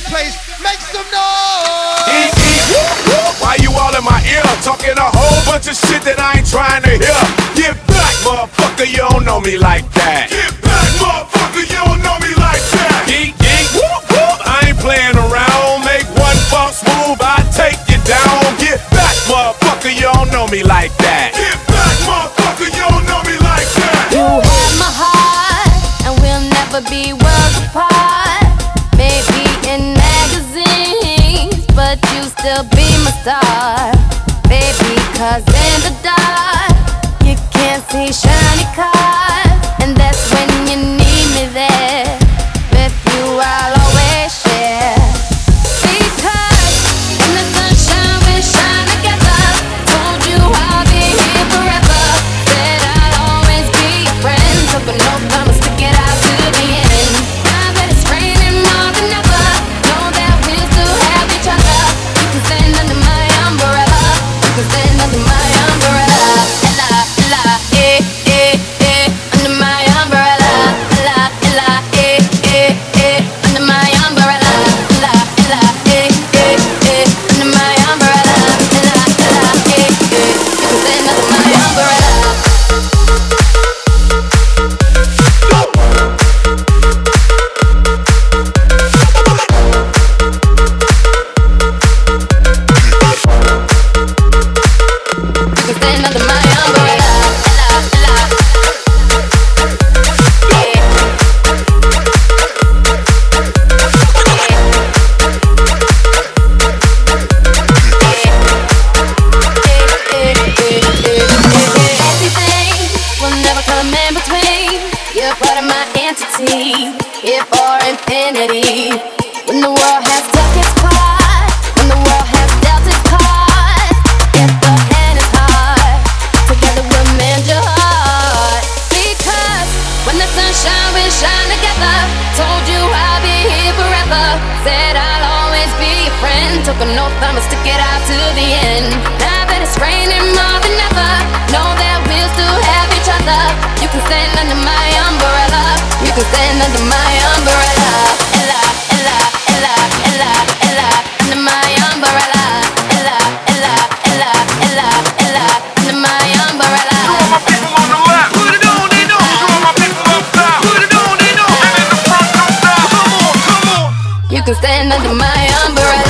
place. Make some noise. Why you all in my ear? Talking a whole bunch of shit that I ain't trying to hear. Get back, motherfucker, you don't know me like that. Get back, motherfucker, you don't know me like that. Geek, whoop, whoop, I ain't playing around. Make one false move, I take you down. Get back, motherfucker, you don't know me like that. Get back, motherfucker, you don't know me like that. You have my heart, and we'll never be worlds apart. Maybe in magazines, but you still be my star. Baby, 'cause in the dark, you can't see shiny cars. And that's when you need me there. With you I'll always share. Because in the sunshine we shine together. Told you I'll be here forever. Said I'll always be your friend. Took an oath, I'ma stick it out to the end. Now that it's raining more than ever, know that we'll still have each other. You can stand under my umbrella. You can stand under my umbrella. Ella, ella, under my umbrella. Ella, ella, under my umbrella. Ella, ella, under my umbrella. Ella, ella, you can stand under my umbrella. You can stand under my umbrella. Ella, ella. Everything will never come in between. You're part of my entity, here for infinity. When the world has dealt its part, when the world has dealt its cards, if the hand is hard, together we'll mend your heart. Because when the sunshine we shine together. Told you I'll be here forever. Said I'll always be your friend. Took an oath, I'ma stick it out to the end. Now that it's raining more than ever, know that we'll still have each other. You can stand under my umbrella. You can stand under my umbrella. Ella, ella, ella, ella, ella, under my umbrella. Ella, ella, ella, ella, ella, under my umbrella. To all my people on the left, put it on, they know. To all my people up top, put it on, they know. And in the front, no stop. Come on, come on. You can stand under my umbrella.